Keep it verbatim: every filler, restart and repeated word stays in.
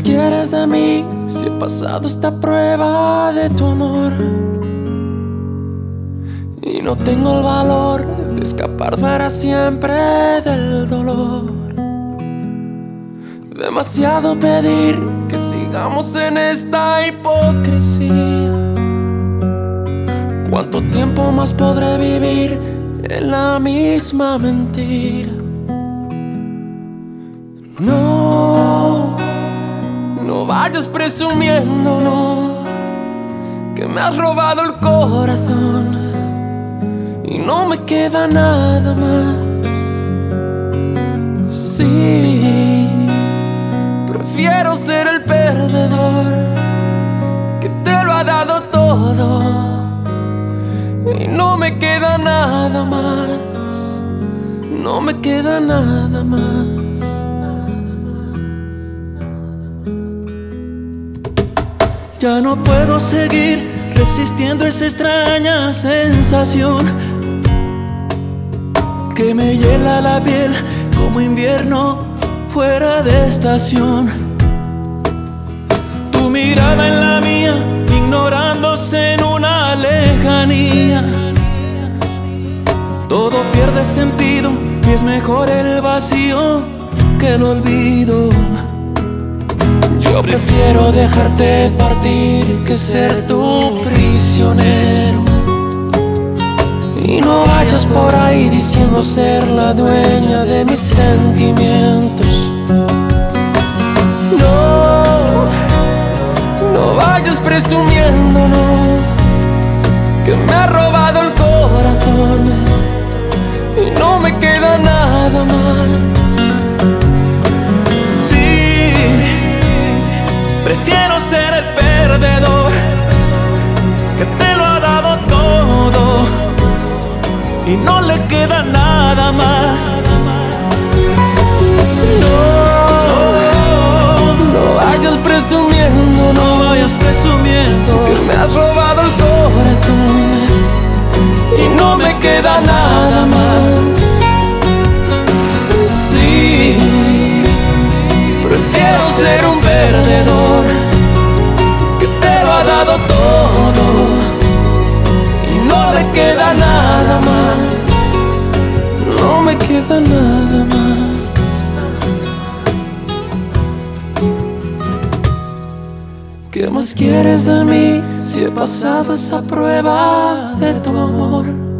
quieres de mí si he pasado esta prueba de tu amor? Y no tengo el valor de escapar para siempre del dolor. Demasiado pedir que sigamos en esta hipocresía. ¿Cuánto tiempo más podré vivir en la misma mentira? No, no vayas presumiendo, no, que me has robado el corazón y no me queda nada más. Sí, prefiero ser el perdedor que te lo ha dado todo y no me queda nada más. No me queda nada más. Ya no puedo seguir resistiendo esa extraña sensación que me hiela la piel como invierno fuera de estación. Tu mirada en la mía, ignorándose en una lejanía. Todo pierde sentido y es mejor el vacío que el olvido. Yo prefiero dejarte partir que ser tu prisionero. Y no vayas por ahí diciendo ser la dueña de mis sentimientos. No, no vayas presumiendo, no, que me ha robado el corazón y no me queda nada más. Prefiero ser el perdedor que te lo ha dado todo y no le queda nada más. No, no vayas presumiendo, no vayas presumiendo que me has robado el corazón y no me queda nada más. Sí, prefiero ser un perdedor que te lo ha dado todo y no le queda nada más. No me queda nada más. ¿Qué más quieres de mí si he pasado esa prueba de tu amor?